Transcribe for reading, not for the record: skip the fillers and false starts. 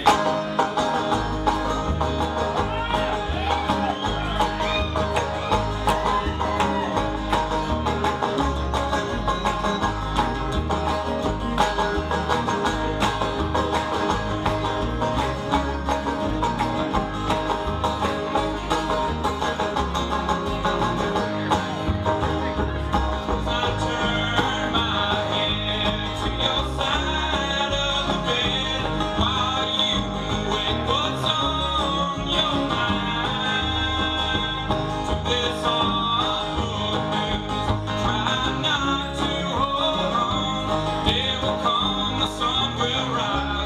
Try not to hold on, there will come the sun will rise.